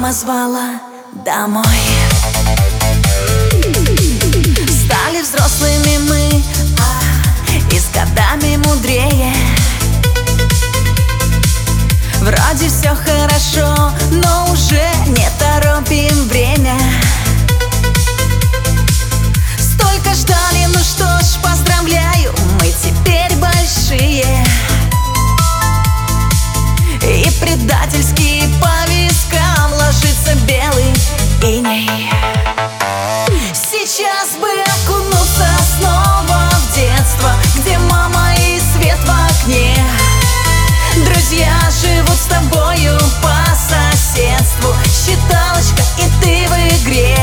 мама звала домой. Стали взрослыми мы, и с годами мудрее. Вроде все хорошо, но уже не торопим время. Столько ждали, ну что ж, поздравляю, мы теперь большие. И предательски по вискам ложится белый иней. Сейчас бы окунуться снова в детство, где мама и свет в окне. Друзья живут с тобою по соседству, считалочка и ты в игре.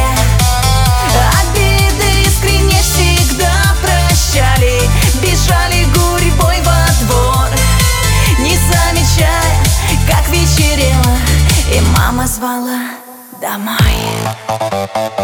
Обиды искренне всегда прощали, бежали гурьбой во двор, не замечая, как вечерело, и мама звала домой.